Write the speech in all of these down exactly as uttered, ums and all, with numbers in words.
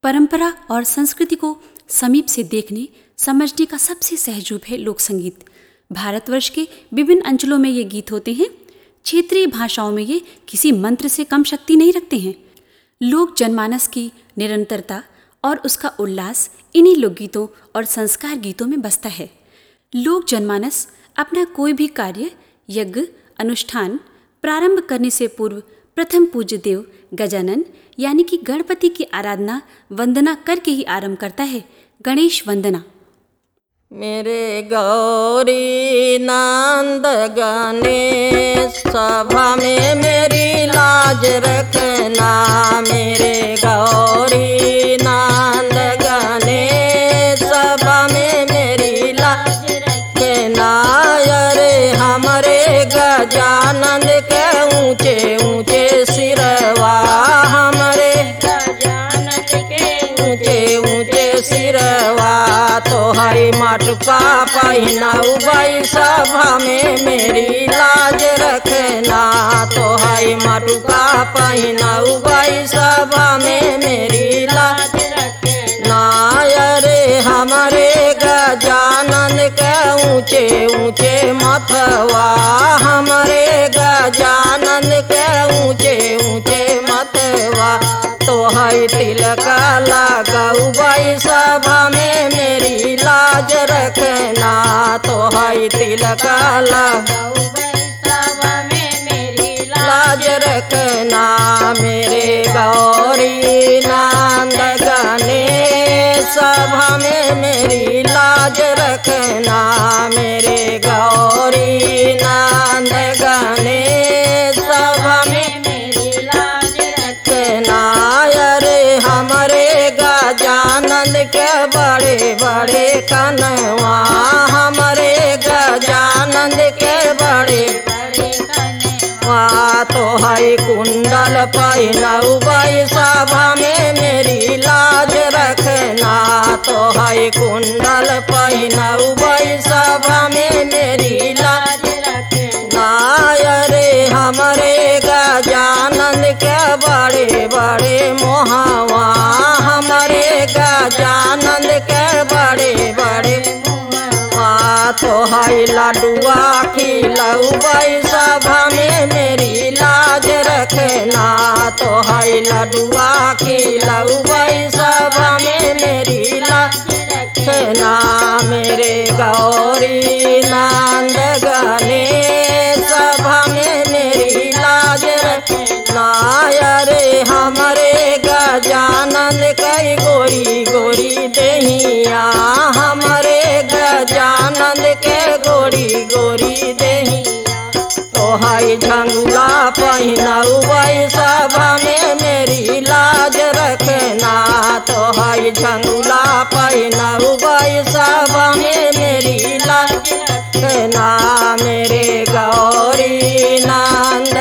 परंपरा और संस्कृति को समीप से देखने समझने का सबसे सहज रूप है लोक संगीत। भारतवर्ष के विभिन्न अंचलों में ये गीत होते हैं। क्षेत्रीय भाषाओं में ये किसी मंत्र से कम शक्ति नहीं रखते हैं। लोक जनमानस की निरंतरता और उसका उल्लास इन्हीं लोकगीतों और संस्कार गीतों में बसता है। लोक जनमानस अपना कोई भी कार्य, यज्ञ, अनुष्ठान प्रारंभ करने से पूर्व प्रथम पूज्य देव गजानन यानी कि गणपति की आराधना वंदना करके ही आरंभ करता है। गणेश वंदना। मेरे गौरी नंद गणेश सभा में मेरी लाज रखना। मेरे गौरी नंद गणेश सभा में मेरी लाज रखना। अरे हमारे गजानंद के ऊंचे ऊंचे सिरवा, हमारे गजानंद के ऊंचे ऊंचे सिरवा तो हई मटका पहिनाऊ भाई सभा में मेरी लाज रखना। तो हई मटका पहिनाऊ भाई सभा में मेरी लाज रखना। अरे हमारे गजानंद के ऊंचे ऊंचे मथवा, हमारे गजानंद के ऊंचे ऊंचे मथवा तो हई तिलक लगाऊ भाई सभा में मेरी लाज रखना। तो हई तिलक लगाऊ भाई सभा में मेरी लाज रखना। मेरे गौरी नंद गणेश सभा में मेरी लाज रखना। मेरे गौरी नंद गणेश सभा में मेरी लाज रखना। अरे हमारे गजानंद के बड़े बड़े कनवा, हमारे गजानंद के बड़े बड़े कनवा तो हई कुंडल पहिनाऊ भाई सभा में मेरी लाज रखना। तो हई कुंडल पहिनाऊ भाई सभा में मेरी लाज रखना। अरे हमारे गजानंद के बड़े बड़े मोहवा, हमारे गजानंद के बड़े बड़े मोहवा तो हई लडुआ खिलाऊ भाई सभा में मेरी लाज रखना। तो हई लडुआ खिलाऊ भाई सभा में मेरी लाज रखना। मेरे गौरी नंद गणेश सभा में मेरी लाज रखना। अरे हमारे गजानंद कई गोरी गोरी देहिया, हमारे गजानंद के गोरी गोरी देहिया तो हई झंगुला पहिनाऊ भाई सभा में मेरी लाज रखना। तो हई झंगुला पहिनाऊ भाई सभा में मेरी लाज रखना। मेरे गौरी नंद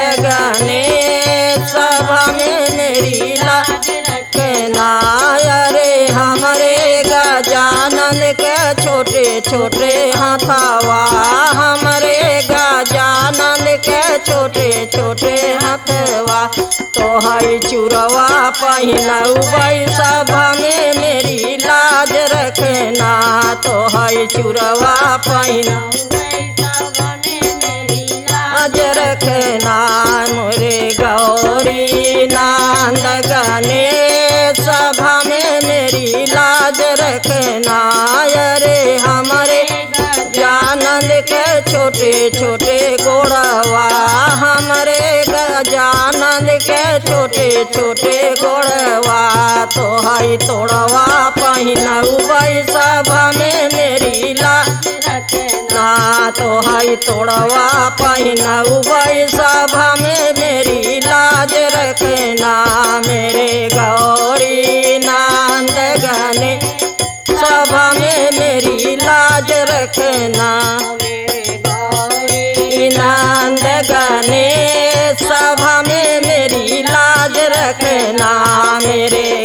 गणेश सभा में मेरी लाज रखना। अरे हमारे गजानंद के छोटे छोटे हथवा, हमारे गजानंद के छोटे छोटे हथवा तो हई चूरवा पहिनाऊ भाई सभा में मेरी लाज रखना। तो हई चूरवा पहिनाऊ भाई सभा में मेरी लाज रखना। मोरे गौरी नंद गणेश सभा में मेरी लाज रखना। अरे हमारे गजानंद के छोटे छोटे गोड़वा, हमारे गजानंद के छोटे छोटे गोड़वा तो हई तोड़वा पहिनाऊ भाई सभा में मेरी लाज रखना। तो हई तोड़वा पहिनाऊ भाई सभा में मेरी लाज रखना। मेरे गौरी नंद गणेश सभा में मेरी लाज रखना। मेरे गौरी नंद गणेश सभा में मेरी लाज रखना। मेरे